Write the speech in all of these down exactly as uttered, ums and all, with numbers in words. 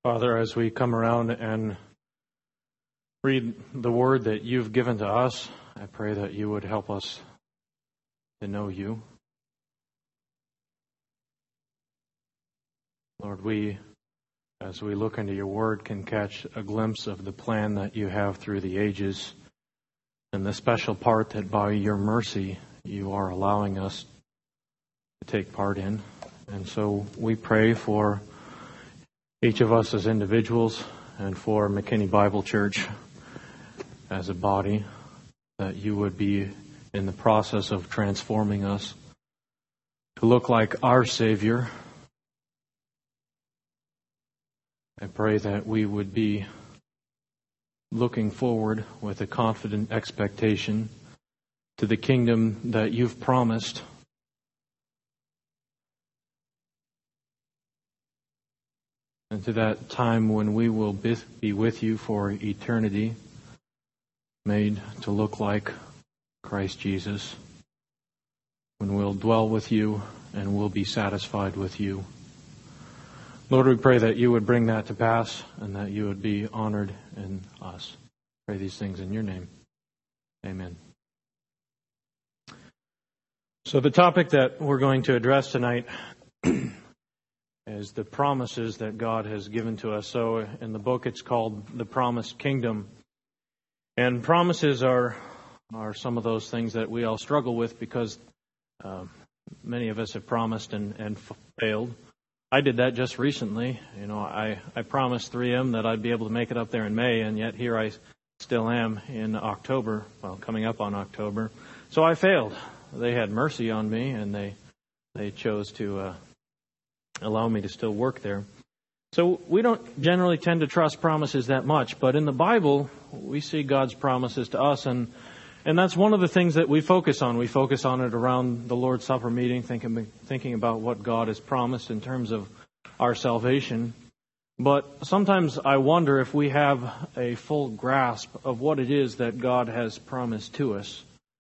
Father, as we come around and read the word that you've given to us, I pray that you would help us to know you. Lord, we, as we look into your word, can catch a glimpse of the plan that you have through the ages and the special part that by your mercy you are allowing us to take part in. And so we pray for each of us as individuals and for McKinney Bible Church as a body, that you would be in the process of transforming us to look like our Savior. I pray that we would be looking forward with a confident expectation to the kingdom that you've promised. And to that time when we will be with you for eternity, made to look like Christ Jesus, when we'll dwell with you and we'll be satisfied with you. Lord, we pray that you would bring that to pass and that you would be honored in us. Pray these things in your name. Amen. So the topic that we're going to address tonight is the promises that God has given to us. So in the book it's called The Promised Kingdom. And promises are are some of those things that we all struggle with because uh, many of us have promised and, and failed. I did that just recently. You know, I, I promised three M that I'd be able to make it up there in May, and yet here I still am in October, well, coming up on October. So I failed. They had mercy on me, and they they chose to uh, allow me to still work there. So we don't generally tend to trust promises that much, but in the Bible, we see God's promises to us, and and that's one of the things that we focus on. We focus on it around the Lord's Supper meeting, thinking thinking about what God has promised in terms of our salvation. But sometimes I wonder if we have a full grasp of what it is that God has promised to us.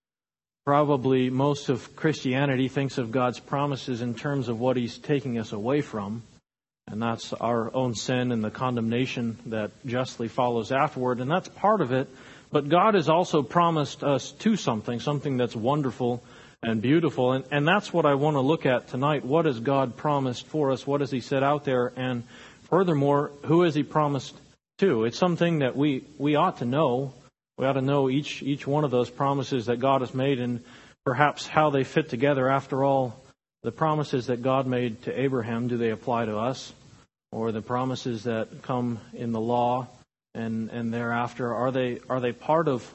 Probably most of Christianity thinks of God's promises in terms of what He's taking us away from. And that's our own sin and the condemnation that justly follows afterward. And that's part of it. But God has also promised us to something, something that's wonderful and beautiful. And, and that's what I want to look at tonight. What has God promised for us? What has He set out there? And furthermore, who has He promised to? It's something that we, we ought to know. We ought to know each each one of those promises that God has made and perhaps how they fit together. After all, the promises that God made to Abraham, do they apply to us? Or the promises that come in the law and, and thereafter, are they are they part of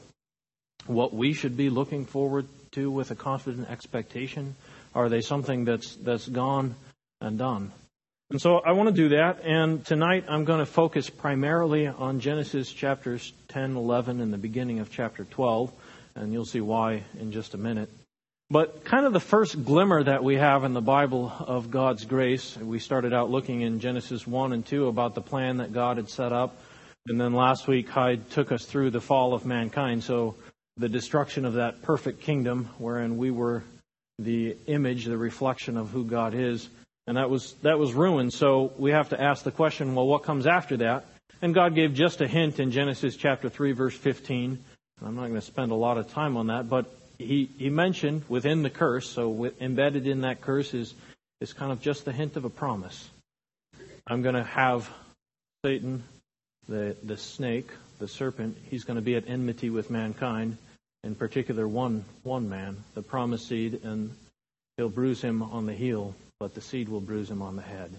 what we should be looking forward to with a confident expectation? Are they something that's that's gone and done? And so I want to do that, and tonight I'm going to focus primarily on Genesis chapters ten, eleven, and the beginning of chapter twelve, and you'll see why in just a minute. But kind of the first glimmer that we have in the Bible of God's grace, we started out looking in Genesis one and two about the plan that God had set up, and then last week Hyde took us through the fall of mankind, so the destruction of that perfect kingdom wherein we were the image, the reflection of who God is. And that was that was ruined. So we have to ask the question, well, what comes after that? And God gave just a hint in Genesis chapter three, verse fifteen. And I'm not going to spend a lot of time on that, but he, he mentioned within the curse, so with, embedded in that curse is, is kind of just the hint of a promise. I'm going to have Satan, the, the snake, the serpent, he's going to be at enmity with mankind, in particular one one man, the promised seed, and he'll bruise him on the heel, but the seed will bruise him on the head.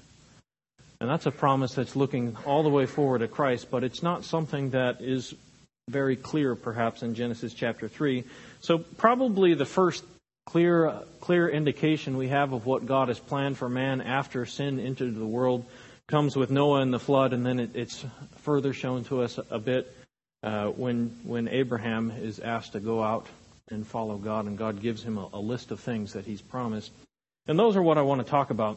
And that's a promise that's looking all the way forward to Christ, but it's not something that is very clear, perhaps, in Genesis chapter three. So probably the first clear clear indication we have of what God has planned for man after sin entered the world comes with Noah and the flood, and then it, it's further shown to us a bit uh, when when Abraham is asked to go out and follow God, and God gives him a, a list of things that He's promised. And those are what I want to talk about.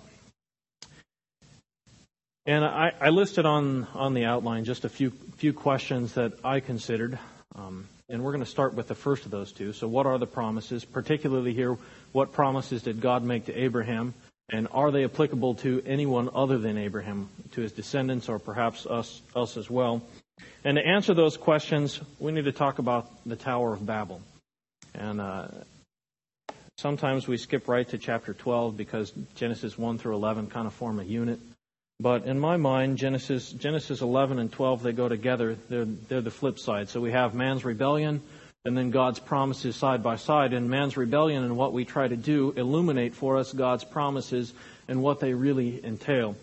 And I, I listed on, on the outline just a few few questions that I considered. Um, and we're going to start with the first of those two. So what are the promises? Particularly here, what promises did God make to Abraham? And are they applicable to anyone other than Abraham, to his descendants, or perhaps us, us as well? And to answer those questions, we need to talk about the Tower of Babel. And uh, sometimes we skip right to chapter twelve because Genesis one through eleven kind of form a unit. But in my mind, Genesis Genesis eleven and twelve, they go together. They're, they're the flip side. So we have man's rebellion and then God's promises side by side. And man's rebellion and what we try to do illuminate for us God's promises and what they really entail.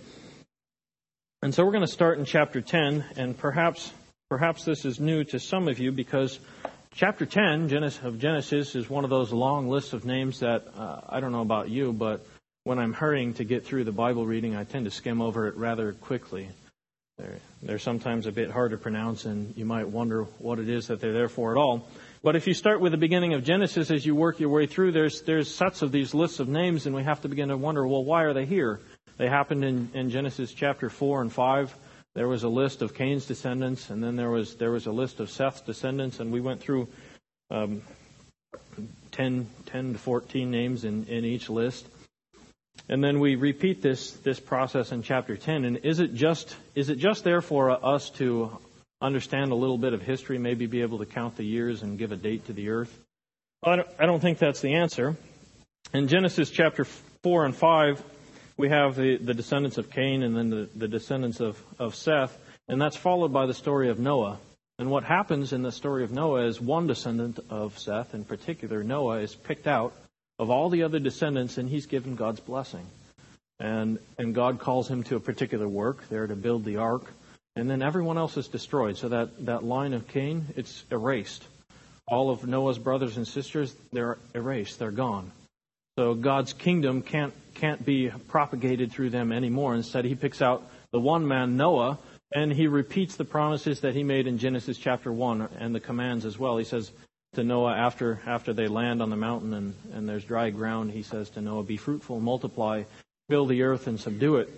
And so we're going to start in chapter ten, and perhaps perhaps this is new to some of you because chapter ten of Genesis is one of those long lists of names that, uh, I don't know about you, but when I'm hurrying to get through the Bible reading, I tend to skim over it rather quickly. They're, they're sometimes a bit hard to pronounce, and you might wonder what it is that they're there for at all. But if you start with the beginning of Genesis, as you work your way through, there's there's sets of these lists of names, and we have to begin to wonder, well, why are they here? They happened in, in Genesis chapter four and five. There was a list of Cain's descendants, and then there was there was a list of Seth's descendants, and we went through um, ten, ten to fourteen names in, in each list. And then we repeat this this process in chapter ten. And is it just is it just there for us to understand a little bit of history, maybe be able to count the years and give a date to the earth? Well, I don't, I don't think that's the answer. In Genesis chapter four and five, we have the, the descendants of Cain and then the, the descendants of, of Seth, and that's followed by the story of Noah. And what happens in the story of Noah is one descendant of Seth, in particular, Noah, is picked out of all the other descendants, and he's given God's blessing. And and God calls him to a particular work there to build the ark, and then everyone else is destroyed. So that, that line of Cain, it's erased. All of Noah's brothers and sisters, they're erased. They're gone. So God's kingdom can't can't be propagated through them anymore. Instead, he picks out the one man, Noah, and he repeats the promises that he made in Genesis chapter one and the commands as well. He says to Noah after after they land on the mountain and, and there's dry ground, he says to Noah, be fruitful, multiply, fill the earth and subdue it.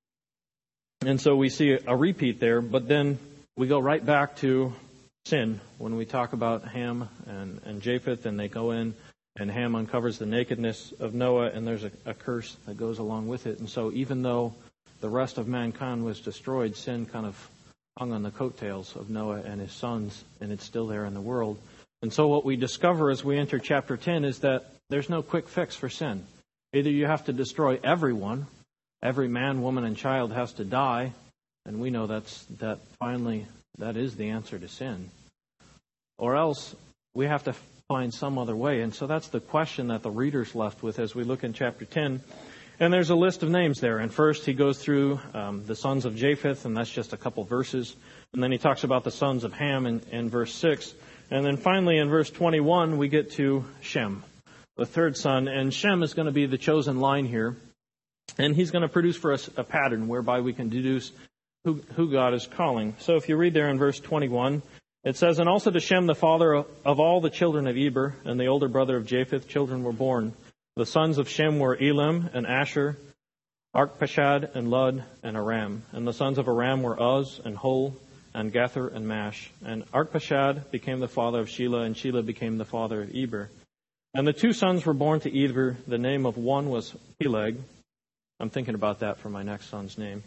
And so we see a repeat there, but then we go right back to sin when we talk about Ham and, and Japheth, and they go in and Ham uncovers the nakedness of Noah, and there's a, a curse that goes along with it. And so even though the rest of mankind was destroyed, sin kind of hung on the coattails of Noah and his sons, and it's still there in the world. And so what we discover as we enter chapter ten is that there's no quick fix for sin. Either you have to destroy everyone, every man, woman, and child has to die, and we know that's that finally that is the answer to sin. Or else we have to find some other way. And so that's the question that the reader's left with as we look in chapter ten. And there's a list of names there. And first he goes through um, the sons of Japheth, and that's just a couple verses. And then he talks about the sons of Ham in, in verse six. And then finally in verse twenty-one we get to Shem, the third son. And Shem is going to be the chosen line here. And he's going to produce for us a pattern whereby we can deduce who, who God is calling. So if you read there in verse twenty-one, it says, and also to Shem, the father of all the children of Eber, and the older brother of Japheth, children were born. The sons of Shem were Elam and Asher, Arpachshad and Lud and Aram. And the sons of Aram were Uz and Hol and Gether and Mash. And Arpachshad became the father of Shelah, and Shelah became the father of Eber. And the two sons were born to Eber. The name of one was Peleg. I'm thinking about that for my next son's name.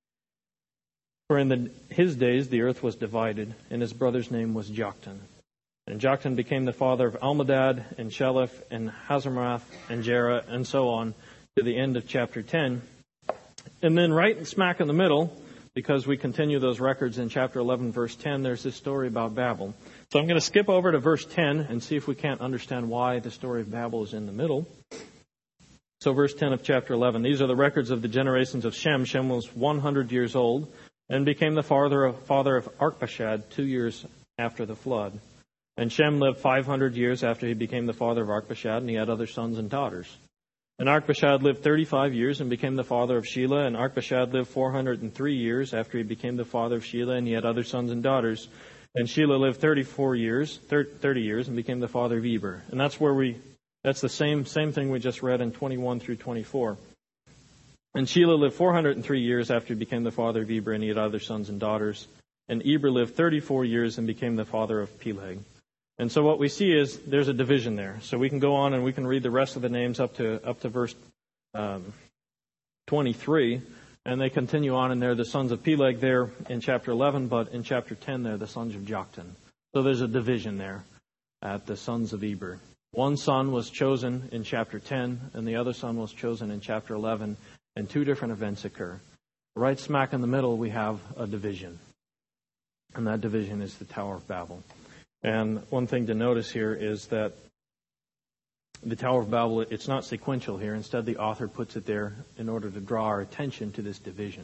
For in the, his days the earth was divided, and his brother's name was Joktan. And Joktan became the father of Almodad and Sheleph and Hazarmath and Jerah, and so on to the end of chapter ten. And then right smack in the middle, because we continue those records in chapter eleven, verse ten, there's this story about Babel. So I'm going to skip over to verse ten and see if we can't understand why the story of Babel is in the middle. So verse ten of chapter eleven, these are the records of the generations of Shem. Shem was one hundred years old and became the father of, father of Arpachshad two years after the flood. And Shem lived five hundred years after he became the father of Arpachshad, and he had other sons and daughters. And Arpachshad lived thirty-five years and became the father of Shelah, and Arpachshad lived four hundred three years after he became the father of Shelah, and he had other sons and daughters. And Shelah lived thirty-four years, thirty years, and became the father of Eber. And that's where we, that's the same same thing we just read in twenty-one through twenty-four. And Shelah lived four hundred three years after he became the father of Eber, and he had other sons and daughters. And Eber lived thirty-four years and became the father of Peleg. And so what we see is there's a division there. So we can go on and we can read the rest of the names up to up to verse um, twenty-three. And they continue on, and they're the sons of Peleg there in chapter eleven, but in chapter ten, they're the sons of Joktan. So there's a division there at the sons of Eber. One son was chosen in chapter ten, and the other son was chosen in chapter eleven, and two different events occur. Right smack in the middle, we have a division, and that division is the Tower of Babel. And one thing to notice here is that the Tower of Babel, it's not sequential here. Instead, the author puts it there in order to draw our attention to this division.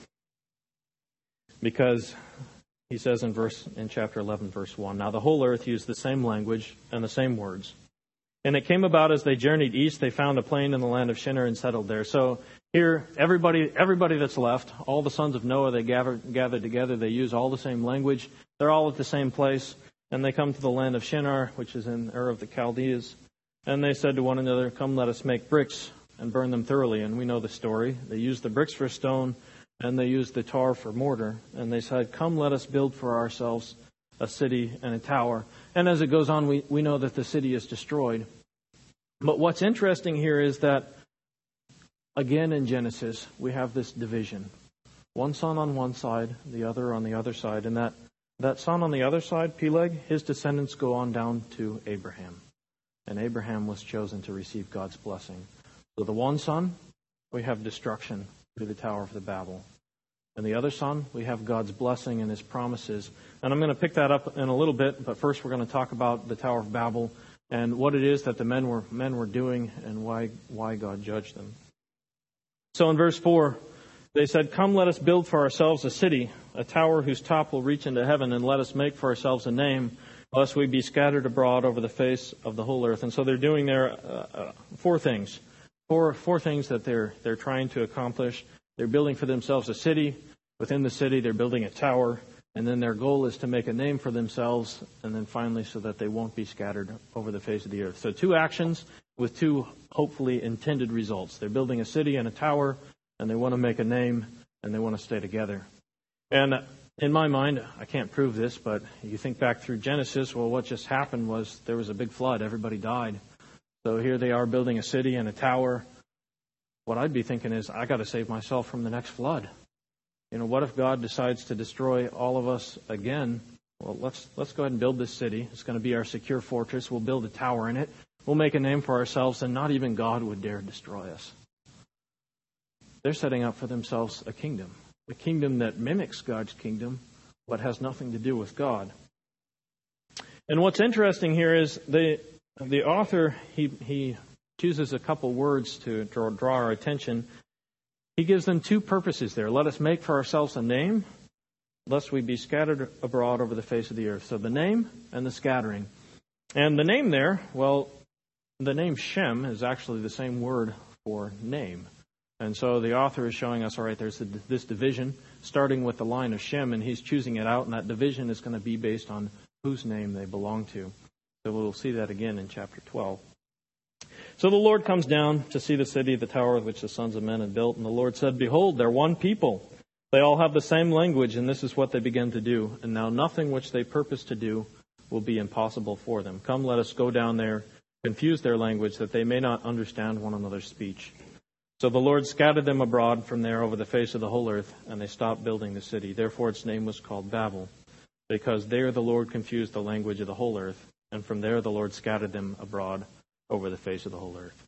Because he says in verse in chapter eleven, verse one, "Now the whole earth used the same language and the same words. And it came about as they journeyed east, they found a plain in the land of Shinar and settled there." So here, everybody everybody that's left, all the sons of Noah, they gathered, gathered together. They use all the same language. They're all at the same place. And they come to the land of Shinar, which is in Ur of the Chaldees. And they said to one another, "Come, let us make bricks and burn them thoroughly." And we know the story. They used the bricks for stone, and they used the tar for mortar. And they said, "Come, let us build for ourselves a city and a tower." And as it goes on, we, we know that the city is destroyed. But what's interesting here is that, again in Genesis, we have this division. One son on one side, the other on the other side. And that, that son on the other side, Peleg, his descendants go on down to Abraham. And Abraham was chosen to receive God's blessing. So the one son, we have destruction through the Tower of the Babel. And the other son, we have God's blessing and His promises. And I'm going to pick that up in a little bit, but first we're going to talk about the Tower of Babel and what it is that the men were men were doing and why why God judged them. So in verse four, they said, "Come, let us build for ourselves a city, a tower whose top will reach into heaven, and let us make for ourselves a name, lest we be scattered abroad over the face of the whole earth." And so they're doing there uh, uh, four things, four four things that they're they're trying to accomplish. They're building for themselves a city. Within the city, they're building a tower, and then their goal is to make a name for themselves, and then finally, so that they won't be scattered over the face of the earth. So two actions with two hopefully intended results. They're building a city and a tower, and they want to make a name, and they want to stay together. And in my mind, I can't prove this, but you think back through Genesis, well, what just happened was there was a big flood. Everybody died. So here they are building a city and a tower. What I'd be thinking is, I got to save myself from the next flood. You know, what if God decides to destroy all of us again? Well, let's let's go ahead and build this city. It's going to be our secure fortress. We'll build a tower in it. We'll make a name for ourselves, and not even God would dare destroy us. They're setting up for themselves a kingdom. A kingdom that mimics God's kingdom, but has nothing to do with God. And what's interesting here is the the author, he he chooses a couple words to draw, draw our attention. He gives them two purposes there. Let us make for ourselves a name, lest we be scattered abroad over the face of the earth. So the name and the scattering. And the name there, well, the name Shem is actually the same word for name. And so the author is showing us, all right, there's this division, starting with the line of Shem, and he's choosing it out, and that division is going to be based on whose name they belong to. So we'll see that again in chapter twelve. So the Lord comes down to see the city, the tower which the sons of men had built, and the Lord said, "Behold, they're one people. They all have the same language, and this is what they begin to do. And now nothing which they purpose to do will be impossible for them. Come, let us go down there, confuse their language, that they may not understand one another's speech." So the Lord scattered them abroad from there over the face of the whole earth, and they stopped building the city. Therefore its name was called Babel, because there the Lord confused the language of the whole earth, and from there the Lord scattered them abroad over the face of the whole earth.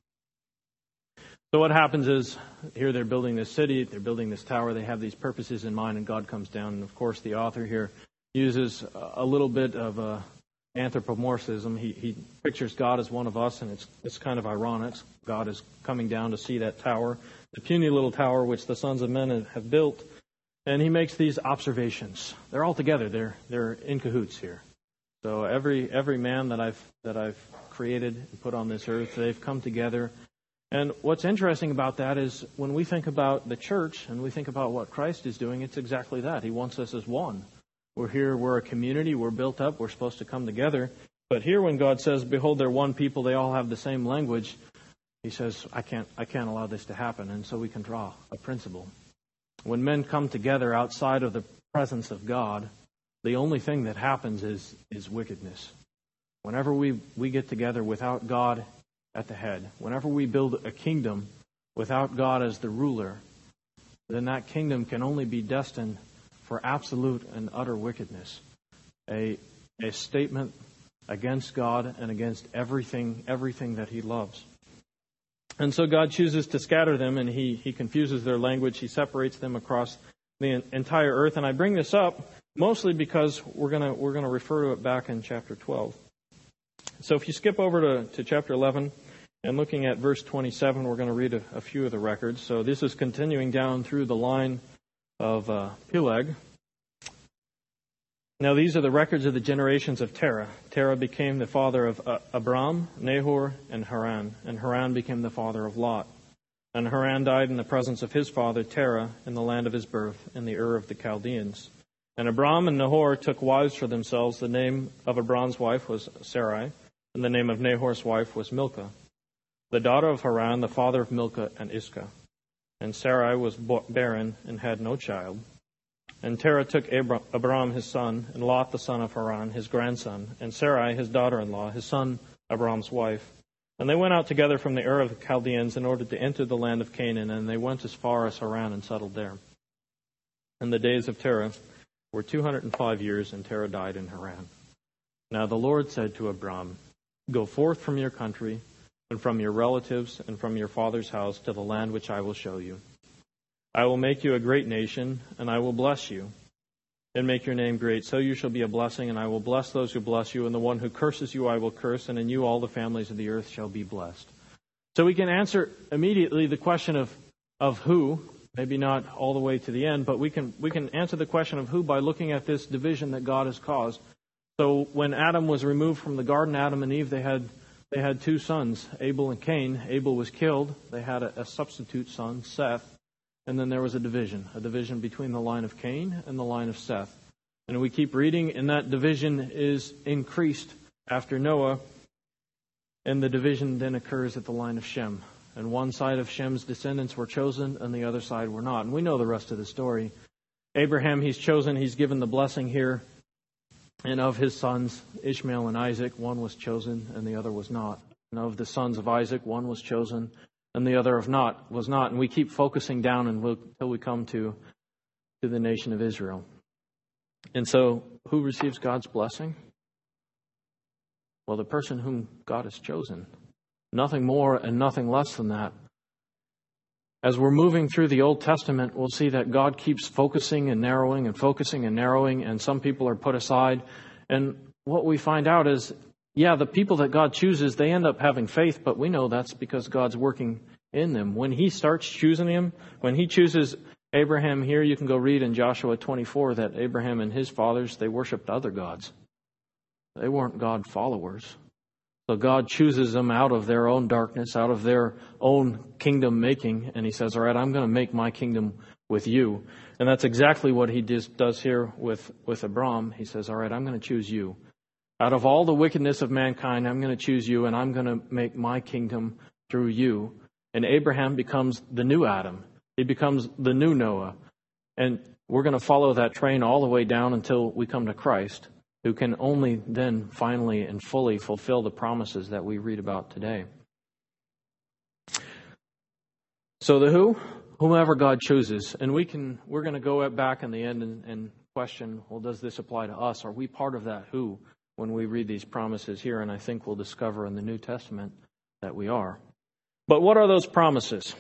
So what happens is, here they're building this city, they're building this tower, they have these purposes in mind, and God comes down. And of course the author here uses a little bit of uh, anthropomorphism. He, he pictures God as one of us, and it's it's kind of ironic. God is coming down to see that tower, the puny little tower which the sons of men have built, and he makes these observations. They're all together. They're they're in cahoots here. So every every man that I've that I've created and put on this earth, they've come together. And what's interesting about that is when we think about the church and we think about what Christ is doing, it's exactly that. He wants us as one. We're here, we're a community, we're built up, we're supposed to come together. But here when God says, "Behold, they're one people, they all have the same language," He says, I can't I can't allow this to happen. And so we can draw a principle. When men come together outside of the presence of God, the only thing that happens is is wickedness. Whenever we, we get together without God at the head, whenever we build a kingdom without God as the ruler, then that kingdom can only be destined for absolute and utter wickedness. A, a statement against God and against everything, everything that He loves. And so God chooses to scatter them, and He, he confuses their language. He separates them across the entire earth. And I bring this up mostly because we're gonna we're gonna refer to it back in chapter twelve. So if you skip over to, to chapter eleven and looking at verse twenty-seven, we're going to read a, a few of the records. So this is continuing down through the line of uh, Peleg. Now these are the records of the generations of Terah. Terah became the father of uh, Abram, Nahor, and Haran. And Haran became the father of Lot. And Haran died in the presence of his father Terah in the land of his birth, in the Ur of the Chaldeans. And Abram and Nahor took wives for themselves. The name of Abram's wife was Sarai, and the name of Nahor's wife was Milcah, the daughter of Haran, the father of Milcah and Iscah. And Sarai was barren and had no child. And Terah took Abram his son, and Lot the son of Haran, his grandson, and Sarai his daughter-in-law, his son Abram's wife. And they went out together from the Ur of the Chaldeans in order to enter the land of Canaan, and they went as far as Haran and settled there. And the days of Terah were two hundred five years, and Terah died in Haran. Now the Lord said to Abram, "Go forth from your country, and from your relatives, and from your father's house to the land which I will show you. I will make you a great nation, and I will bless you, and make your name great. So you shall be a blessing, and I will bless those who bless you, and the one who curses you I will curse, and in you all the families of the earth shall be blessed." So we can answer immediately the question of, of who, maybe not all the way to the end, but we can we can answer the question of who by looking at this division that God has caused. So when Adam was removed from the garden, Adam and Eve, they had they had two sons, Abel and Cain. Abel was killed. They had a, a substitute son, Seth. And then there was a division, a division between the line of Cain and the line of Seth. And we keep reading, and that division is increased after Noah. And the division then occurs at the line of Shem. And one side of Shem's descendants were chosen, and the other side were not. And we know the rest of the story. Abraham, he's chosen, he's given the blessing here. And of his sons, Ishmael and Isaac, one was chosen, and the other was not. And of the sons of Isaac, one was chosen, and the other of not was not. And we keep focusing down until we come to, to the nation of Israel. And so, who receives God's blessing? Well, the person whom God has chosen. Nothing more and nothing less than that. As we're moving through the Old Testament, we'll see that God keeps focusing and narrowing and focusing and narrowing, and some people are put aside. And what we find out is, yeah, the people that God chooses, they end up having faith, but we know that's because God's working in them. When He starts choosing them, when He chooses Abraham here, you can go read in Joshua twenty-four that Abraham and his fathers, they worshipped other gods. They weren't God followers. So God chooses them out of their own darkness, out of their own kingdom making, and He says, all right, I'm going to make my kingdom with you. And that's exactly what He does here with, with Abram. He says, all right, I'm going to choose you. Out of all the wickedness of mankind, I'm going to choose you, and I'm going to make my kingdom through you. And Abraham becomes the new Adam. He becomes the new Noah. And we're going to follow that train all the way down until we come to Christ, who can only then finally and fully fulfill the promises that we read about today. So the who? Whomever God chooses. And we can, we're going to go back in the end and, and question, well, does this apply to us? Are we part of that who when we read these promises here? And I think we'll discover in the New Testament that we are. But what are those promises?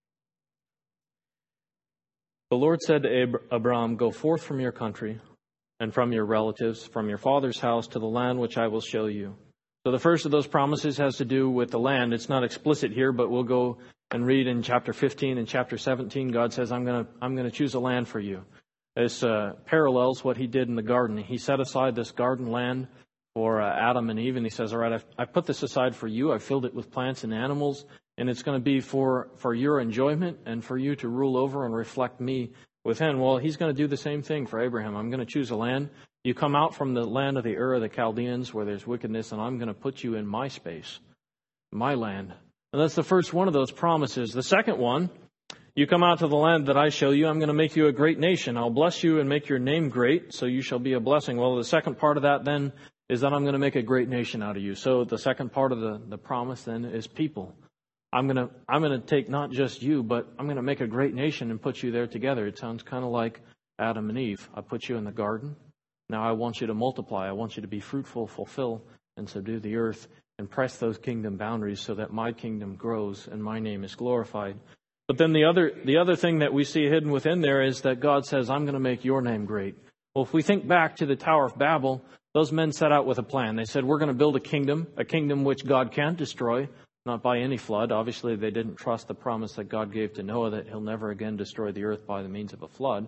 The Lord said to Ab- Abram, "Go forth from your country and from your relatives, from your father's house to the land which I will show you." So the first of those promises has to do with the land. It's not explicit here, but we'll go and read in chapter fifteen and chapter seventeen. God says, I'm going to I'm going to choose a land for you. This uh, parallels what He did in the garden. He set aside this garden land for uh, Adam and Eve, and He says, all right, I've, I put this aside for you. I filled it with plants and animals, and it's going to be for, for your enjoyment and for you to rule over and reflect me within. Well, He's going to do the same thing for Abraham. I'm going to choose a land. You come out from the land of the Ur of the Chaldeans where there's wickedness, and I'm going to put you in my space, my land. And that's the first one of those promises. The second one, you come out to the land that I show you, I'm going to make you a great nation. I'll bless you and make your name great, so you shall be a blessing. Well, the second part of that then is that I'm going to make a great nation out of you. So the second part of the, the promise then is people. I'm going to I'm going to take not just you, but I'm going to make a great nation and put you there together. It sounds kind of like Adam and Eve. I put you in the garden. Now I want you to multiply. I want you to be fruitful, fulfill, and subdue the earth, and press those kingdom boundaries so that my kingdom grows and my name is glorified. But then the other the other thing that we see hidden within there is that God says, I'm going to make your name great. Well, if we think back to the Tower of Babel, those men set out with a plan. They said, we're going to build a kingdom, a kingdom which God can't destroy, not by any flood. Obviously, they didn't trust the promise that God gave to Noah that he'll never again destroy the earth by the means of a flood.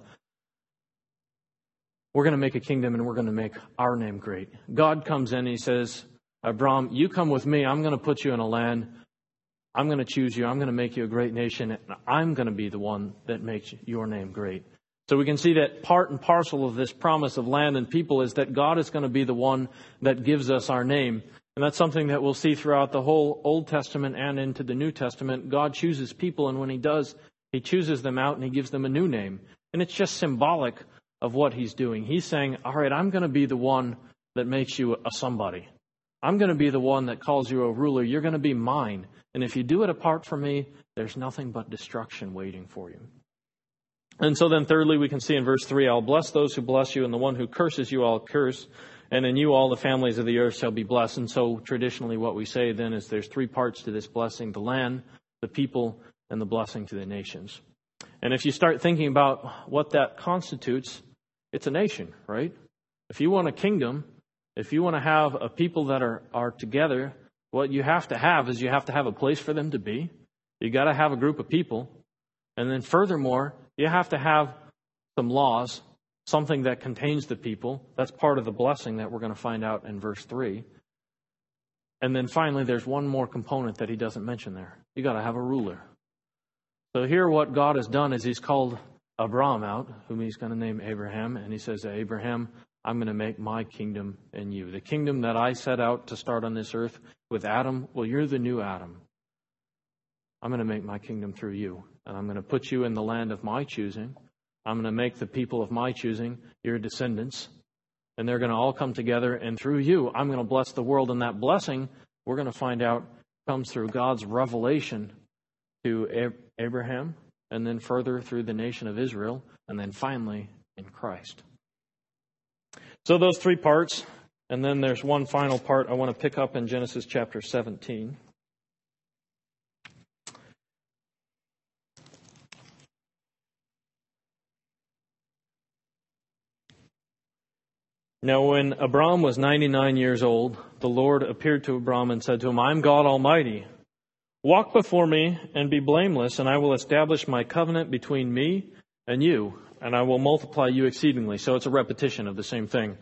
We're going to make a kingdom and we're going to make our name great. God comes in and he says, Abram, you come with me. I'm going to put you in a land. I'm going to choose you. I'm going to make you a great nation. And I'm going to be the one that makes your name great. So we can see that part and parcel of this promise of land and people is that God is going to be the one that gives us our name. And that's something that we'll see throughout the whole Old Testament and into the New Testament. God chooses people, and when he does, he chooses them out and he gives them a new name. And it's just symbolic of what he's doing. He's saying, all right, I'm going to be the one that makes you a somebody. I'm going to be the one that calls you a ruler. You're going to be mine. And if you do it apart from me, there's nothing but destruction waiting for you. And so then thirdly, we can see in verse three, I'll bless those who bless you, and the one who curses you I'll curse. And in you all the families of the earth shall be blessed. And so traditionally what we say then is there's three parts to this blessing: the land, the people, and the blessing to the nations. And if you start thinking about what that constitutes, it's a nation, right? If you want a kingdom, if you want to have a people that are, are together, what you have to have is you have to have a place for them to be. You got to have a group of people. And then furthermore, you have to have some laws, something that contains the people. That's part of the blessing that we're going to find out in verse three. And then finally, there's one more component that he doesn't mention there. You got to have a ruler. So here what God has done is he's called Abram out, whom he's going to name Abraham. And he says to Abraham, I'm going to make my kingdom in you. The kingdom that I set out to start on this earth with Adam, well, you're the new Adam. I'm going to make my kingdom through you. And I'm going to put you in the land of my choosing. I'm going to make the people of my choosing your descendants. And they're going to all come together. And through you, I'm going to bless the world. And that blessing, we're going to find out, comes through God's revelation to Abraham. And then further through the nation of Israel. And then finally in Christ. So those three parts. And then there's one final part I want to pick up in Genesis chapter seventeen. Now, when Abram was ninety-nine years old, the Lord appeared to Abram and said to him, I'm God Almighty. Walk before me and be blameless, and I will establish my covenant between me and you, and I will multiply you exceedingly. So it's a repetition of the same thing.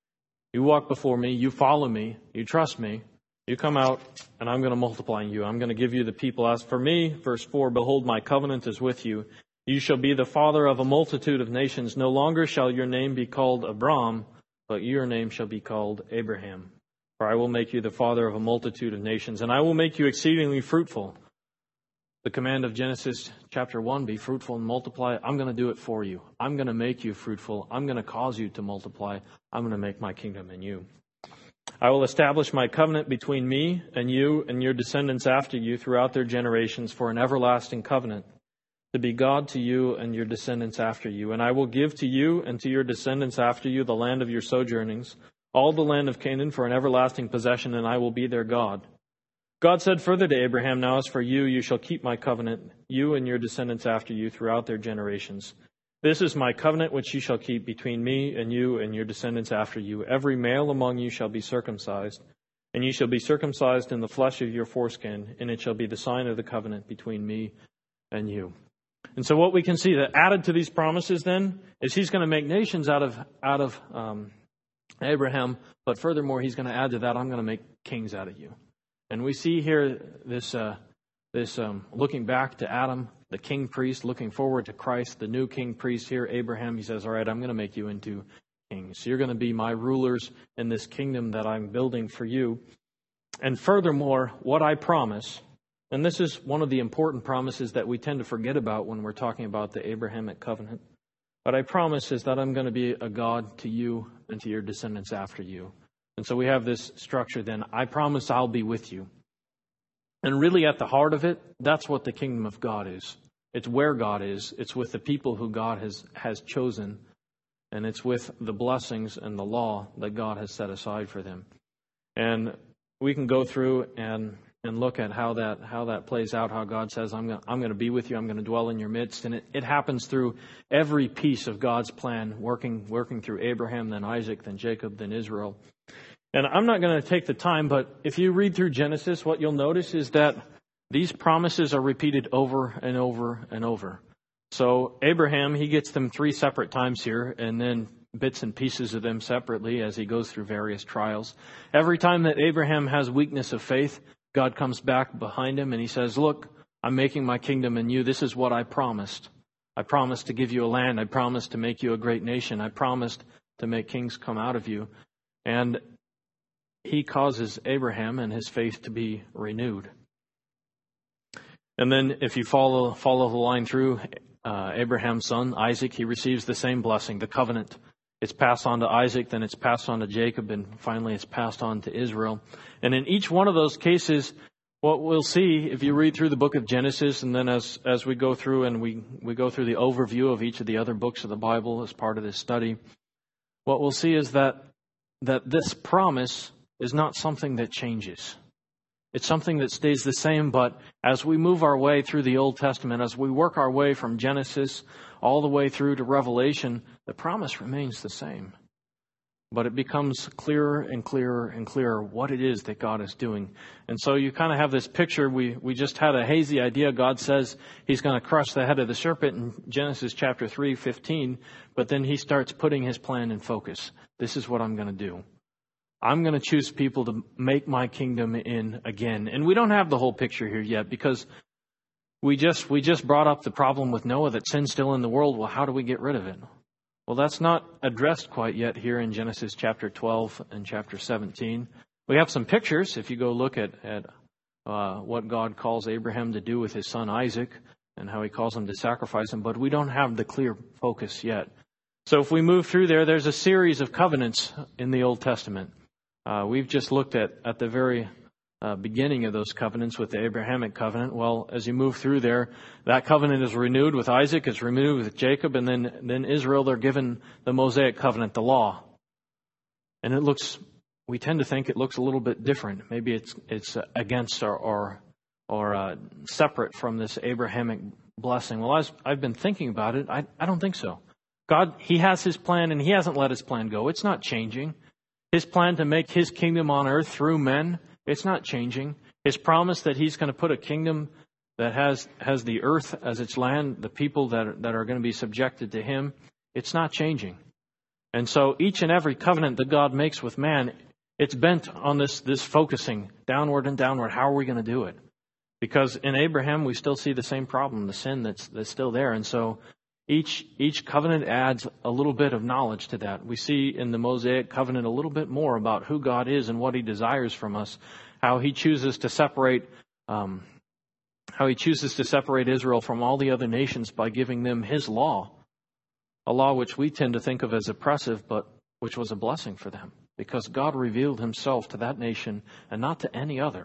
You walk before me, you follow me, you trust me, you come out, and I'm going to multiply you. I'm going to give you the people. As for me, verse four, behold, my covenant is with you. You shall be the father of a multitude of nations. No longer shall your name be called Abram, but your name shall be called Abraham. For I will make you the father of a multitude of nations, and I will make you exceedingly fruitful. The command of Genesis chapter one, be fruitful and multiply. I'm going to do it for you. I'm going to make you fruitful. I'm going to cause you to multiply. I'm going to make my kingdom in you. I will establish my covenant between me and you and your descendants after you throughout their generations for an everlasting covenant, to be God to you and your descendants after you. And I will give to you and to your descendants after you the land of your sojournings, all the land of Canaan for an everlasting possession, and I will be their God. God said further to Abraham, now as for you, you shall keep my covenant, you and your descendants after you throughout their generations. This is my covenant which you shall keep between me and you and your descendants after you. Every male among you shall be circumcised, and you shall be circumcised in the flesh of your foreskin, and it shall be the sign of the covenant between me and you. And so what we can see that added to these promises then is he's going to make nations out of out of um, Abraham, but furthermore, he's going to add to that, I'm going to make kings out of you. And we see here this uh, this um, looking back to Adam, the king priest, looking forward to Christ, the new king priest here, Abraham. He says, all right, I'm going to make you into kings. You're going to be my rulers in this kingdom that I'm building for you. And furthermore, what I promise, and this is one of the important promises that we tend to forget about when we're talking about the Abrahamic covenant. What I promise is that I'm going to be a God to you and to your descendants after you. And so we have this structure then. I promise I'll be with you. And really at the heart of it, that's what the kingdom of God is. It's where God is. It's with the people who God has, has chosen. And it's with the blessings and the law that God has set aside for them. And we can go through and and look at how that how that plays out, how God says, I'm going I'm going to be with you, I'm going to dwell in your midst. And it, it happens through every piece of God's plan, working working through Abraham, then Isaac, then Jacob, then Israel. And I'm not going to take the time, but if you read through Genesis, what you'll notice is that these promises are repeated over and over and over. So Abraham, he gets them three separate times here, and then bits and pieces of them separately as he goes through various trials. Every time that Abraham has weakness of faith, God comes back behind him and he says, look, I'm making my kingdom in you. This is what I promised. I promised to give you a land. I promised to make you a great nation. I promised to make kings come out of you. And he causes Abraham and his faith to be renewed. And then if you follow follow the line through, uh, Abraham's son, Isaac, he receives the same blessing, the covenant. It's passed on to Isaac, then it's passed on to Jacob, and finally it's passed on to Israel. And in each one of those cases, what we'll see, if you read through the book of Genesis, and then as as we go through and we, we go through the overview of each of the other books of the Bible as part of this study, what we'll see is that that this promise is not something that changes. It's something that stays the same, but as we move our way through the Old Testament, as we work our way from Genesis all the way through to Revelation, the promise remains the same. But it becomes clearer and clearer and clearer what it is that God is doing. And so you kind of have this picture. We, we just had a hazy idea. God says he's going to crush the head of the serpent in Genesis chapter three, fifteen. But then he starts putting his plan in focus. This is what I'm going to do. I'm going to choose people to make my kingdom in again. And we don't have the whole picture here yet because we just we just brought up the problem with Noah, that sin's still in the world. Well, how do we get rid of it? Well, that's not addressed quite yet here in Genesis chapter twelve and chapter seventeen. We have some pictures. If you go look at, at uh, what God calls Abraham to do with his son Isaac and how he calls him to sacrifice him, but we don't have the clear focus yet. So if we move through there, there's a series of covenants in the Old Testament. Uh, we've just looked at, at the very uh, beginning of those covenants with the Abrahamic covenant. Well, as you move through there, that covenant is renewed with Isaac, it's renewed with Jacob, and then, then Israel, they're given the Mosaic covenant, the law. And it looks, we tend to think it looks a little bit different. Maybe it's it's against or or, or uh, separate from this Abrahamic blessing. Well, as I've been thinking about it, I, I don't think so. God, he has his plan, and he hasn't let his plan go. It's not changing. His plan to make his kingdom on earth through men, it's not changing. His promise that he's going to put a kingdom that has has the earth as its land, the people that are, that are going to be subjected to him, it's not changing. And so each and every covenant that God makes with man, it's bent on this this focusing downward and downward. How are we going to do it? Because in Abraham, we still see the same problem, the sin that's that's still there. And so Each each covenant adds a little bit of knowledge to that. We see in the Mosaic covenant a little bit more about who God is and what he desires from us, how he chooses to separate um, how he chooses to separate Israel from all the other nations by giving them his law, a law which we tend to think of as oppressive, but which was a blessing for them because God revealed himself to that nation and not to any other.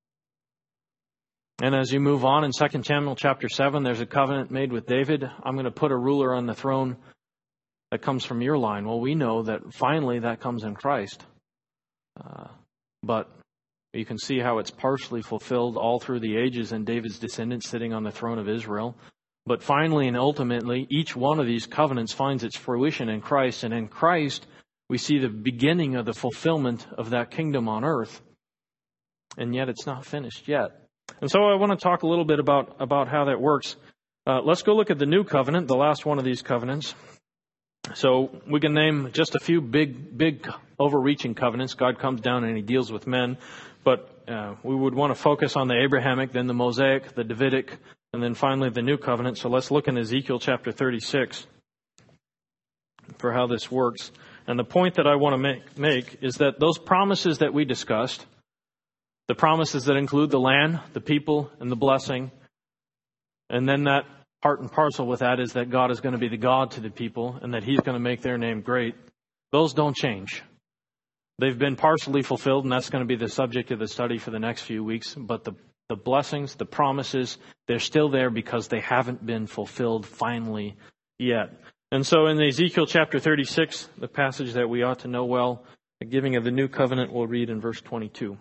And as you move on in Second Samuel chapter seven, there's a covenant made with David. I'm going to put a ruler on the throne that comes from your line. Well, we know that finally that comes in Christ. Uh, but you can see how it's partially fulfilled all through the ages and David's descendants sitting on the throne of Israel. But finally and ultimately, each one of these covenants finds its fruition in Christ. And in Christ, we see the beginning of the fulfillment of that kingdom on earth. And yet it's not finished yet. And so I want to talk a little bit about, about how that works. Uh, let's go look at the new covenant, the last one of these covenants. So we can name just a few big, big overreaching covenants. God comes down and he deals with men. But uh, we would want to focus on the Abrahamic, then the Mosaic, the Davidic, and then finally the new covenant. So let's look in Ezekiel chapter thirty-six for how this works. And the point that I want to make, make is that those promises that we discussed, the promises that include the land, the people, and the blessing. And then that part and parcel with that is that God is going to be the God to the people and that he's going to make their name great. Those don't change. They've been partially fulfilled, and that's going to be the subject of the study for the next few weeks. But the, The blessings, the promises, they're still there because they haven't been fulfilled finally yet. And so in Ezekiel chapter thirty-six, the passage that we ought to know well, the giving of the new covenant, we'll read in verse twenty-two.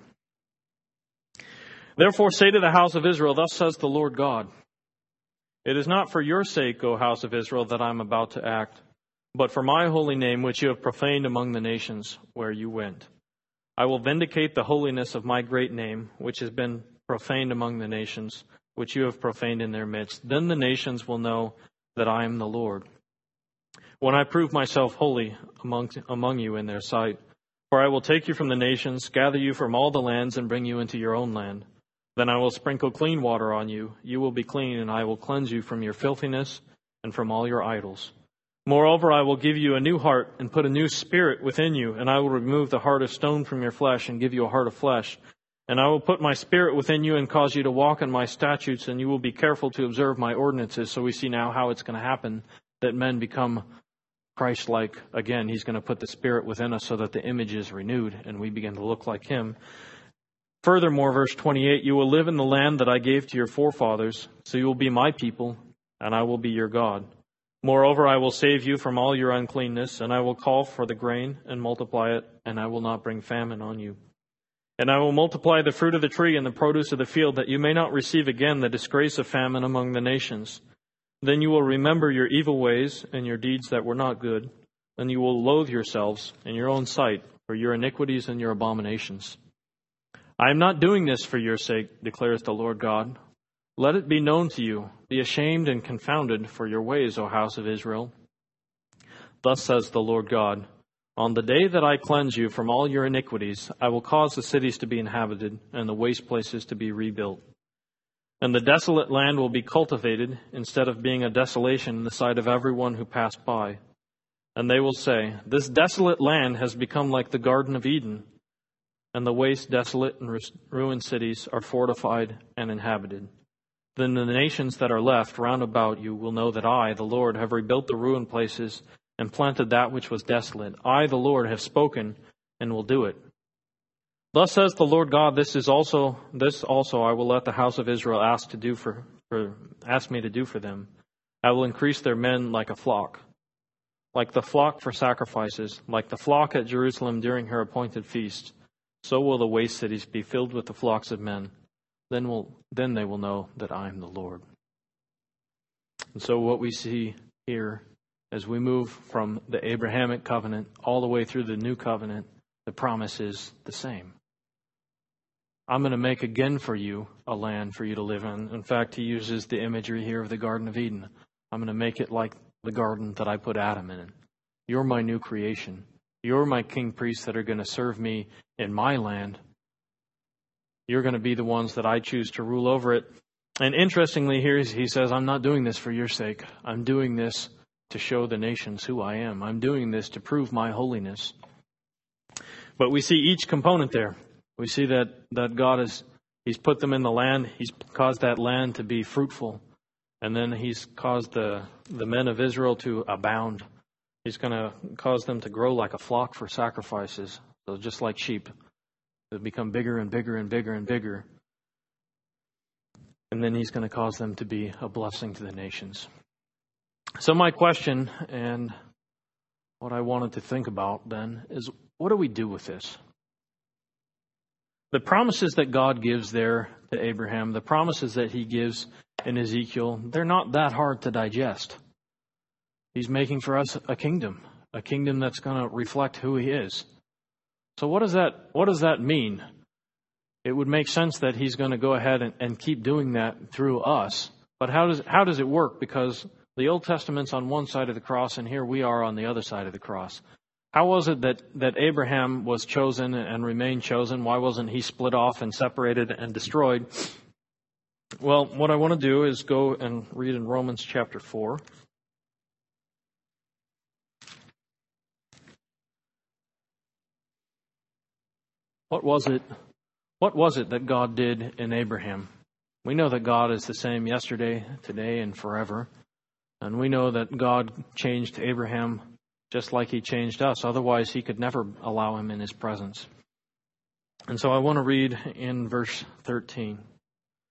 Therefore say to the house of Israel, thus says the Lord God, it is not for your sake, O house of Israel, that I am about to act, but for my holy name, which you have profaned among the nations where you went. I will vindicate the holiness of my great name, which has been profaned among the nations, which you have profaned in their midst. Then the nations will know that I am the Lord, when I prove myself holy among, among you in their sight. For I will take you from the nations, gather you from all the lands, and bring you into your own land. Then I will sprinkle clean water on you. You will be clean, and I will cleanse you from your filthiness and from all your idols. Moreover, I will give you a new heart and put a new spirit within you, and I will remove the heart of stone from your flesh and give you a heart of flesh. And I will put my spirit within you and cause you to walk in my statutes, and you will be careful to observe my ordinances. So we see now how it's going to happen that men become Christ-like. Again, he's going to put the spirit within us so that the image is renewed and we begin to look like him. Furthermore, verse twenty-eight, you will live in the land that I gave to your forefathers, so you will be my people, and I will be your God. Moreover, I will save you from all your uncleanness, and I will call for the grain and multiply it, and I will not bring famine on you. And I will multiply the fruit of the tree and the produce of the field, that you may not receive again the disgrace of famine among the nations. Then you will remember your evil ways and your deeds that were not good, and you will loathe yourselves in your own sight for your iniquities and your abominations. I am not doing this for your sake, declares the Lord God. Let it be known to you. Be ashamed and confounded for your ways, O house of Israel. Thus says the Lord God, on the day that I cleanse you from all your iniquities, I will cause the cities to be inhabited and the waste places to be rebuilt. And the desolate land will be cultivated instead of being a desolation in the sight of everyone who passed by. And they will say, this desolate land has become like the Garden of Eden, and the waste, desolate, and ruined cities are fortified and inhabited. Then the nations that are left round about you will know that I, the Lord, have rebuilt the ruined places and planted that which was desolate. I, the Lord, have spoken and will do it. Thus says the Lord God, this is also this also I will let the house of Israel ask to do for, for ask me to do for them. I will increase their men like a flock, like the flock for sacrifices, like the flock at Jerusalem during her appointed feast. So will the waste cities be filled with the flocks of men. Then will then they will know that I am the Lord. And so what we see here as we move from the Abrahamic covenant all the way through the new covenant, the promise is the same. I'm going to make again for you a land for you to live in. In fact, he uses the imagery here of the Garden of Eden. I'm going to make it like the garden that I put Adam in. You're my new creation. You're my king priests that are going to serve me in my land. You're going to be the ones that I choose to rule over it. And interestingly, here he says, I'm not doing this for your sake. I'm doing this to show the nations who I am. I'm doing this to prove my holiness. But we see each component there. We see that, that God has He's put them in the land. He's caused that land to be fruitful. And then He's caused the, the men of Israel to abound. He's going to cause them to grow like a flock for sacrifices. So just like sheep, they become bigger and bigger and bigger and bigger. And then He's going to cause them to be a blessing to the nations. So my question, and what I wanted to think about then, is what do we do with this? The promises that God gives there to Abraham, the promises that He gives in Ezekiel, they're not that hard to digest. He's making for us a kingdom, a kingdom that's going to reflect who He is. So what does that, what does that mean? It would make sense that He's going to go ahead and, and keep doing that through us. But how does, how does it work? Because the Old Testament's on one side of the cross, and here we are on the other side of the cross. How was it that, that Abraham was chosen and remained chosen? Why wasn't he split off and separated and destroyed? Well, what I want to do is go and read in Romans chapter four. What was it? What was it that God did in Abraham? We know that God is the same yesterday, today, and forever. And we know that God changed Abraham just like He changed us. Otherwise, He could never allow him in His presence. And so I want to read in verse thirteen.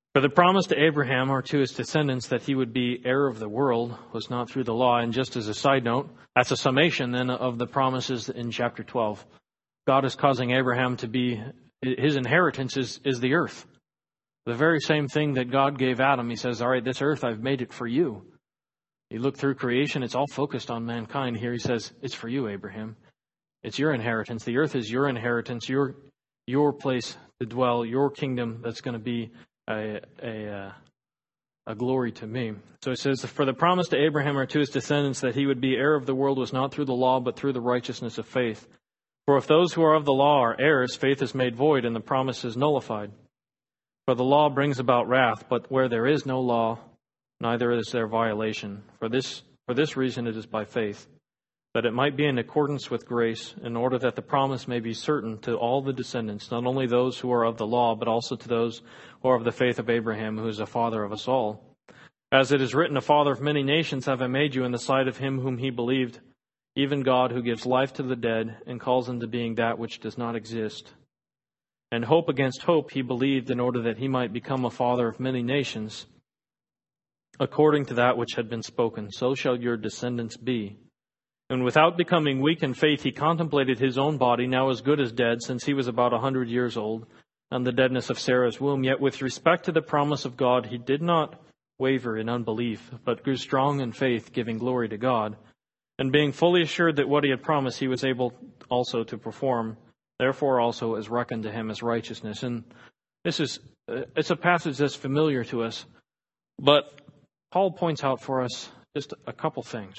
For the promise to Abraham or to his descendants that he would be heir of the world was not through the law. And just as a side note, that's a summation then of the promises in chapter twelve. God is causing Abraham to be, his inheritance is, is the earth. The very same thing that God gave Adam. He says, all right, this earth, I've made it for you. You look through creation, it's all focused on mankind. Here he says, it's for you, Abraham. It's your inheritance. The earth is your inheritance, your your place to dwell, your kingdom that's going to be a, a, a glory to me. So it says, for the promise to Abraham or to his descendants that he would be heir of the world was not through the law, but through the righteousness of faith. For if those who are of the law are heirs, faith is made void and the promise is nullified. For the law brings about wrath, but where there is no law, neither is there violation. For this, for this reason it is by faith, that it might be in accordance with grace, in order that the promise may be certain to all the descendants, not only those who are of the law, but also to those who are of the faith of Abraham, who is a father of us all. As it is written, a father of many nations have I made you in the sight of him whom he believed, even God who gives life to the dead and calls into being that which does not exist. And hope against hope he believed, in order that he might become a father of many nations, according to that which had been spoken, so shall your descendants be. And without becoming weak in faith, he contemplated his own body, now as good as dead, since he was about a hundred years old, and the deadness of Sarah's womb. Yet with respect to the promise of God, he did not waver in unbelief, but grew strong in faith, giving glory to God. And being fully assured that what he had promised, he was able also to perform. Therefore also is reckoned to him as righteousness. And this is, it's a passage that's familiar to us, but Paul points out for us just a couple things.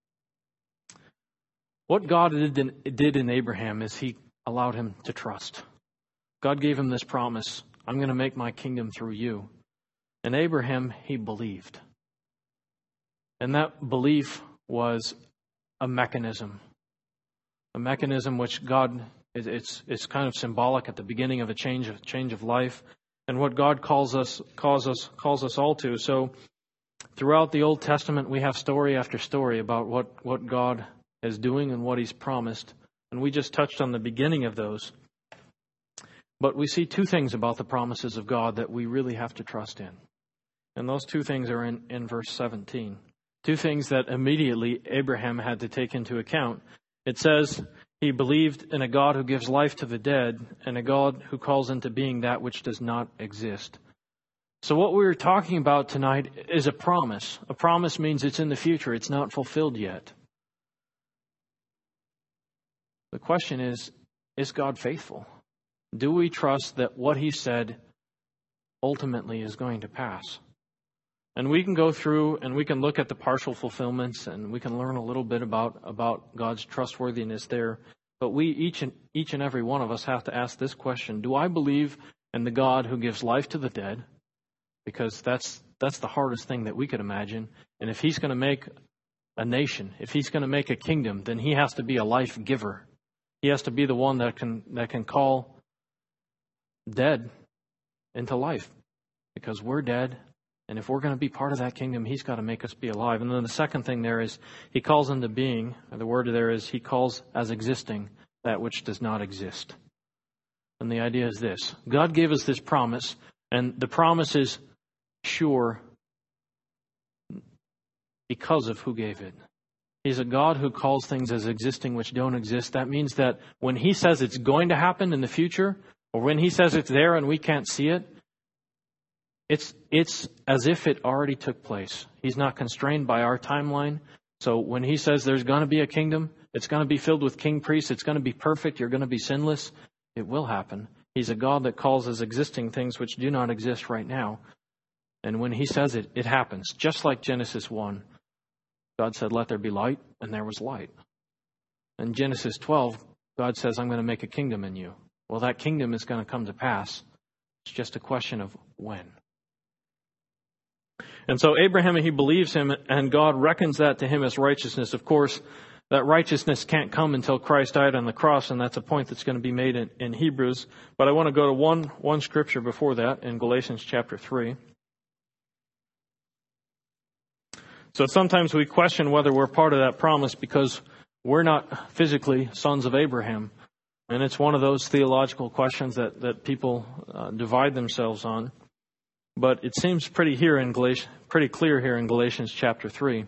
What God did in, did in Abraham is he allowed him to trust. God gave him this promise, I'm going to make my kingdom through you. And Abraham, he believed. And that belief was a mechanism. A mechanism which God, it's it's kind of symbolic at the beginning of a change of change of life, and what God calls us calls us calls us all to. So throughout the Old Testament, we have story after story about what, what God is doing and what he's promised. And we just touched on the beginning of those. But we see two things about the promises of God that we really have to trust in. And those two things are in, in verse seventeen. Two things that immediately Abraham had to take into account. It says he believed in a God who gives life to the dead and a God who calls into being that which does not exist. So what we're talking about tonight is a promise. A promise means it's in the future. It's not fulfilled yet. The question is, is God faithful? Do we trust that what he said ultimately is going to pass? And we can go through and we can look at the partial fulfillments and we can learn a little bit about, about God's trustworthiness there. But we, each and, each and every one of us, have to ask this question. Do I believe in the God who gives life to the dead? Because that's that's the hardest thing that we could imagine. And if he's going to make a nation, if he's going to make a kingdom, then he has to be a life giver. He has to be the one that can that can call dead into life, because we're dead. And if we're going to be part of that kingdom, he's got to make us be alive. And then the second thing there is he calls into being, or the word there is he calls as existing that which does not exist. And the idea is this. God gave us this promise, and the promise is sure because of who gave it. He's a God who calls things as existing which don't exist. That means that when he says it's going to happen in the future, or when he says it's there and we can't see it, It's it's as if it already took place. He's not constrained by our timeline. So when he says there's going to be a kingdom, it's going to be filled with king priests, it's going to be perfect, you're going to be sinless, it will happen. He's a God that calls as existing things which do not exist right now. And when he says it, it happens. Just like Genesis one. God said, let there be light, and there was light. In Genesis twelve, God says, I'm going to make a kingdom in you. Well, that kingdom is going to come to pass. It's just a question of when. And so Abraham, he believes him, and God reckons that to him as righteousness. Of course, that righteousness can't come until Christ died on the cross, and that's a point that's going to be made in, in Hebrews. But I want to go to one, one scripture before that in Galatians chapter three. So sometimes we question whether we're part of that promise because we're not physically sons of Abraham. And it's one of those theological questions that, that people uh, divide themselves on. But it seems pretty here in Galatians, pretty clear here in Galatians chapter three.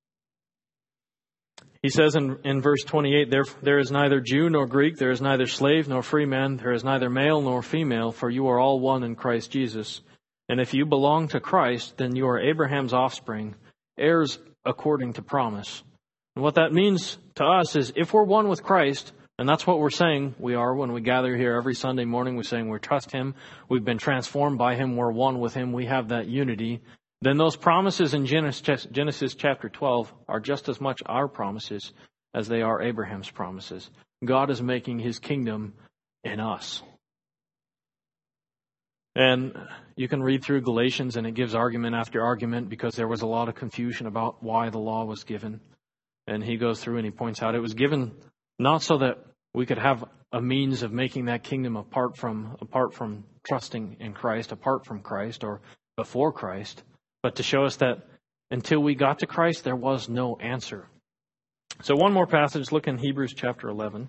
He says in, in verse twenty-eight, there, there is neither Jew nor Greek, there is neither slave nor free man, there is neither male nor female, for you are all one in Christ Jesus. And if you belong to Christ, then you are Abraham's offspring, heirs according to promise. And what that means to us is if we're one with Christ, and that's what we're saying we are when we gather here every Sunday morning, we're saying we trust Him, we've been transformed by Him, we're one with Him, we have that unity. Then those promises in Genesis, Genesis chapter twelve are just as much our promises as they are Abraham's promises. God is making His kingdom in us. And you can read through Galatians and it gives argument after argument because there was a lot of confusion about why the law was given. And he goes through and he points out it was given not so that we could have a means of making that kingdom apart from apart from trusting in Christ, apart from Christ or before Christ, but to show us that until we got to Christ, there was no answer. So one more passage, look in Hebrews chapter eleven.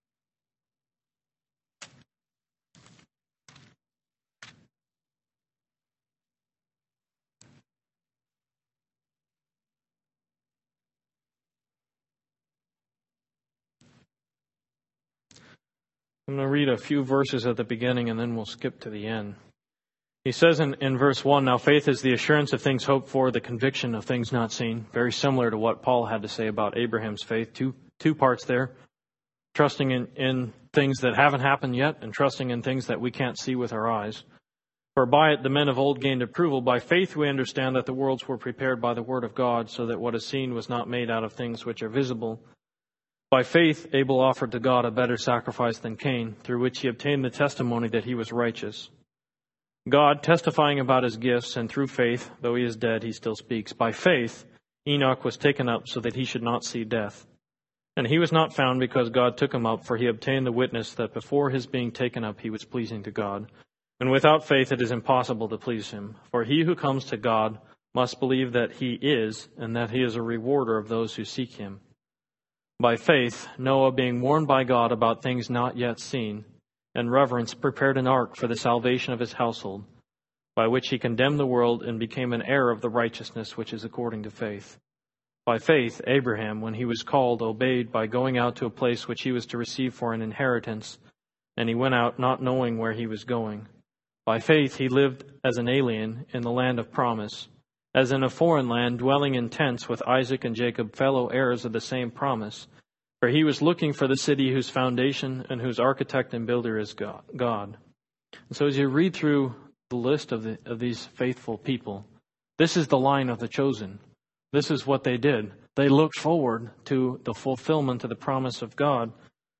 I'm going to read a few verses at the beginning and then we'll skip to the end. He says in, in verse one, now faith is the assurance of things hoped for, the conviction of things not seen. Very similar to what Paul had to say about Abraham's faith. Two two parts there. Trusting in, in things that haven't happened yet and trusting in things that we can't see with our eyes. For by it the men of old gained approval. By faith we understand that the worlds were prepared by the word of God, so that what is seen was not made out of things which are visible. By faith Abel offered to God a better sacrifice than Cain, through which he obtained the testimony that he was righteous. God, testifying about his gifts, and through faith, though he is dead, he still speaks. By faith, Enoch was taken up so that he should not see death. And he was not found because God took him up, for he obtained the witness that before his being taken up he was pleasing to God. And without faith it is impossible to please him. For he who comes to God must believe that he is, and that he is a rewarder of those who seek him. By faith, Noah, being warned by God about things not yet seen, and reverence prepared an ark for the salvation of his household, by which he condemned the world and became an heir of the righteousness which is according to faith. By faith, Abraham, when he was called, obeyed by going out to a place which he was to receive for an inheritance, and he went out not knowing where he was going. By faith, he lived as an alien in the land of promise, as in a foreign land, dwelling in tents with Isaac and Jacob, fellow heirs of the same promise. For he was looking for the city whose foundation and whose architect and builder is God. And so as you read through the list of, the, of these faithful people, this is the line of the chosen. This is what they did. They looked forward to the fulfillment of the promise of God.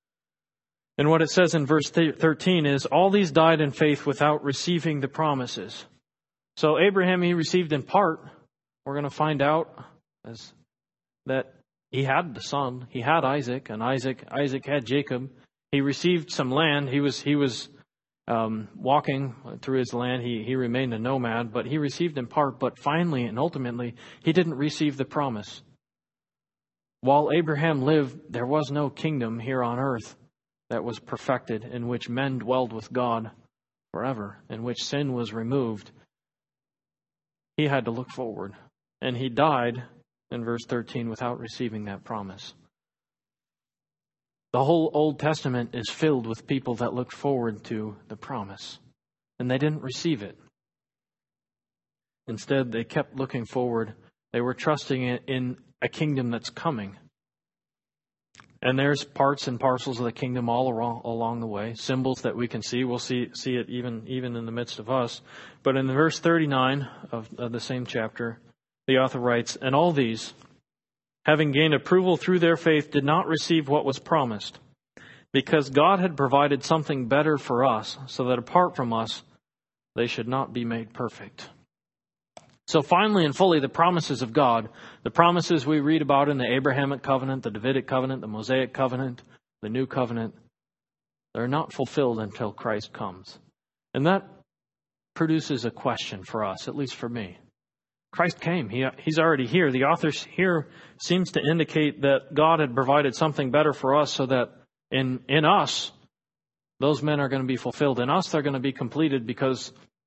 And what it says in verse thirteen is, all these died in faith without receiving the promises. So Abraham, he received in part. We're going to find out as that he had the son. He had Isaac, and Isaac Isaac had Jacob. He received some land. He was he was um, walking through his land. He he remained a nomad, but he received in part. But finally and ultimately, he didn't receive the promise. While Abraham lived, there was no kingdom here on earth that was perfected, in which men dwelled with God forever, in which sin was removed. He had to look forward, and he died in verse thirteen without receiving that promise. The whole Old Testament is filled with people that looked forward to the promise, and they didn't receive it. Instead, they kept looking forward. They were trusting in a kingdom that's coming. And there's parts and parcels of the kingdom all along, along the way, symbols that we can see. We'll see see it even, even in the midst of us. But in verse thirty-nine of, of the same chapter, the author writes, and all these, having gained approval through their faith, did not receive what was promised, because God had provided something better for us, so that apart from us, they should not be made perfect. So finally and fully, the promises of God, the promises we read about in the Abrahamic covenant, the Davidic covenant, the Mosaic covenant, the New covenant, they're not fulfilled until Christ comes. And that produces a question for us, at least for me. Christ came. He, he's already here. The author here seems to indicate that God had provided something better for us so that in, in us, those men are going to be fulfilled. In us, they're going to be completed because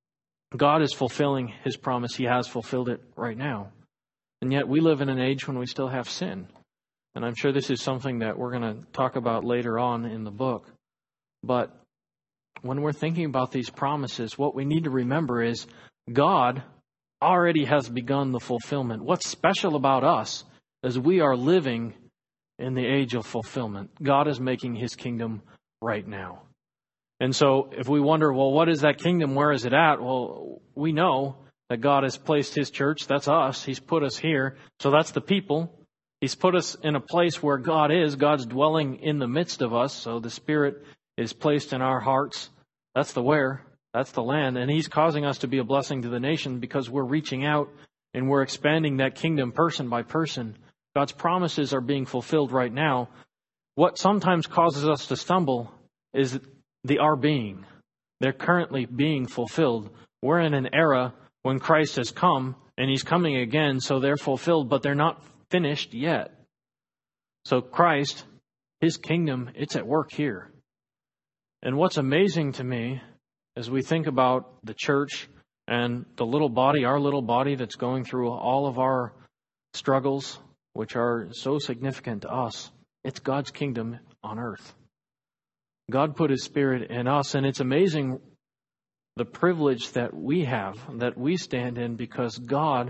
God is fulfilling His promise. He has fulfilled it right now. And yet we live in an age when we still have sin. And I'm sure this is something that we're going to talk about later on in the book. But when we're thinking about these promises, what we need to remember is God already has begun the fulfillment. What's special about us is we are living in the age of fulfillment. God is making His kingdom right now. And so if we wonder, well, what is that kingdom? Where is it at? Well, we know that God has placed His church. That's us. He's put us here. So that's the people. He's put us in a place where God is. God's dwelling in the midst of us. So the Spirit is placed in our hearts. That's the where. That's the land. And He's causing us to be a blessing to the nation because we're reaching out and we're expanding that kingdom person by person. God's promises are being fulfilled right now. What sometimes causes us to stumble is the our being. They're currently being fulfilled. We're in an era when Christ has come and He's coming again, so they're fulfilled, but they're not finished yet. So Christ, His kingdom, it's at work here. And what's amazing to me as we think about the church and the little body, our little body that's going through all of our struggles, which are so significant to us, it's God's kingdom on earth. God put His Spirit in us, and it's amazing the privilege that we have, that we stand in, because God,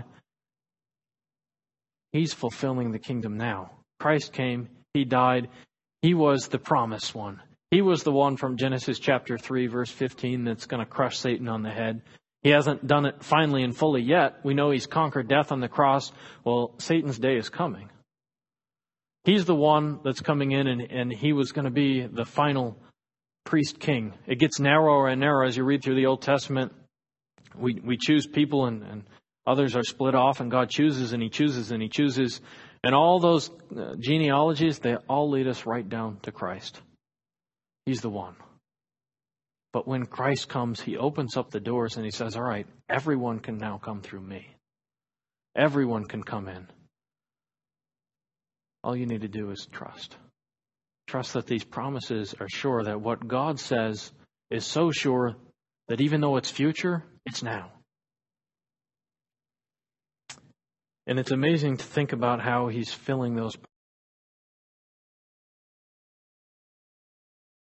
He's fulfilling the kingdom now. Christ came, He died, He was the promised one. He was the one from Genesis chapter three, verse fifteen, that's going to crush Satan on the head. He hasn't done it finally and fully yet. We know He's conquered death on the cross. Well, Satan's day is coming. He's the one that's coming in, and, and He was going to be the final priest king. It gets narrower and narrower as you read through the Old Testament. We we choose people, and, and others are split off, and God chooses and He chooses and He chooses. And all those uh, genealogies, they all lead us right down to Christ. He's the one. But when Christ comes, He opens up the doors and He says, all right, everyone can now come through me. Everyone can come in. All you need to do is trust. Trust that these promises are sure, that what God says is so sure that even though it's future, it's now. And it's amazing to think about how He's filling those